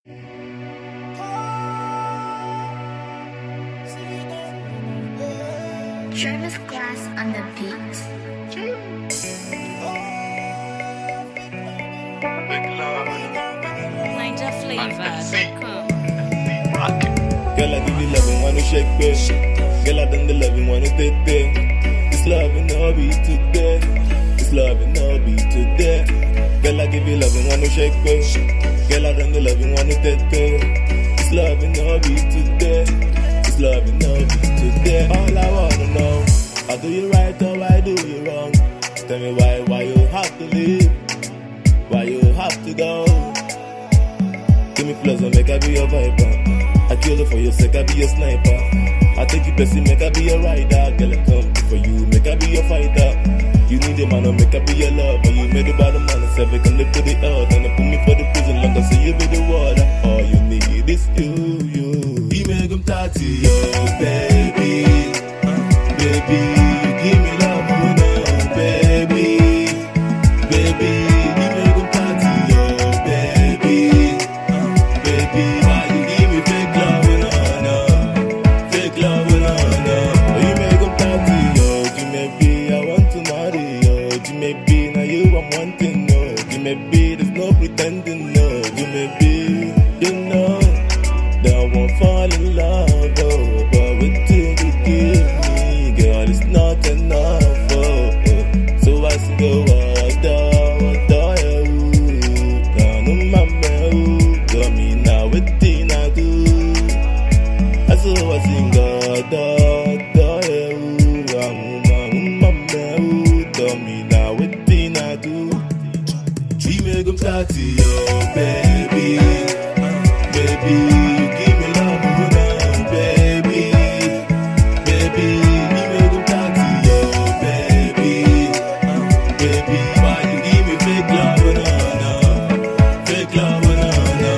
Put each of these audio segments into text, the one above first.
Travis Glass on the beat. Ninja Flavor.com. Girl, I give you loving, wanna shake, babe. Girl, I done the loving, wanna take, babe. This loving, I'll be today. This loving, I'll be today. Girl, I give you loving, wanna shake, babe. Girl, I done the loving, wanna take, babe. This loving, I'll be today. This loving, I'll be today. All I wanna know, I do you right or I do you wrong? Tell me why you have to leave? Why you have to go? Give me flows and make I be your viper. I kill it for your sake, I be a sniper. I take you blessing, make I be a rider. Girl, I come for you, make I be a fighter. You need a man, make I be a lover. You made it by the man, and I can live to the earth. And I put me for the prison, long as you be the water. All you need is you. You make them talk to you, baby. Baby, give me love, oh no, baby. Baby, you make them talk to you, baby. Baby, why you give me fake love, oh no, fake love, oh no. You make them talk to you, Jimmy, I want to marry you, Jimmy, now you I'm wanting, no, Jimmy, there's no pretending, no, Jimmy, you know that I won't fall in love, oh, but with you give me, girl, it's not enough, oh. So I sing, oh, adore you, down on my mouth, got me now with Tina do. I saw I sing, adore you, down on my mouth, got me now with Tina do. She make them talk to you, baby, baby. Give me love, oh no, baby, baby. You make them talk to you, baby, baby. Why you give me fake love, oh no, fake love, oh no.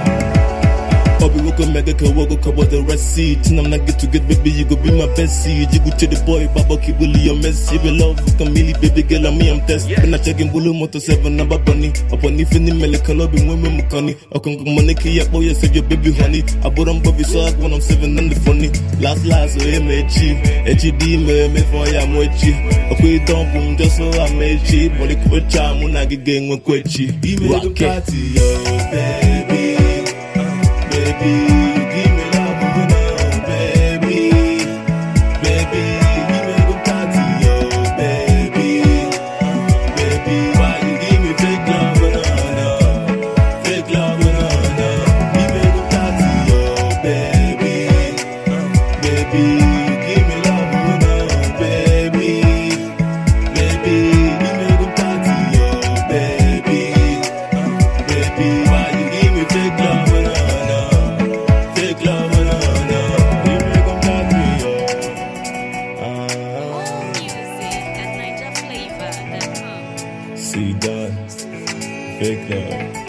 Bobby woke up, mega kawogo cover the rest seat. And I'm not get to get, baby, you go be my best seed. You go to the boy, Baba Kibuli, your messy. We love with Camille, baby girl, and me, I'm test. When I check in Bulu Moto 7, number bunny. Upon if any melicolob in women, Mukani. I can go money, boy, you said your baby honey. I bought on Bobby Swag when I'm 7 and the funny. Last, so MHG. HD, me for ya, mochi. Okay, don't boom, just so I made cheap. But the quick charm, when I get gang, when quetchy. Even the party, yo, baby. Baby, give me love, oh no, baby. Baby, you make them talk to you, baby. Baby, why you give me fake love, oh no, fake love, oh no. You make them talk to you, baby. Baby, give me love, oh no, baby. Baby, you make them talk to you, baby. Baby, why you give me fake love, oh no. Fake love, oh no. You make them talk to you. All music at NinjaFlavor.com. See that? Fake love.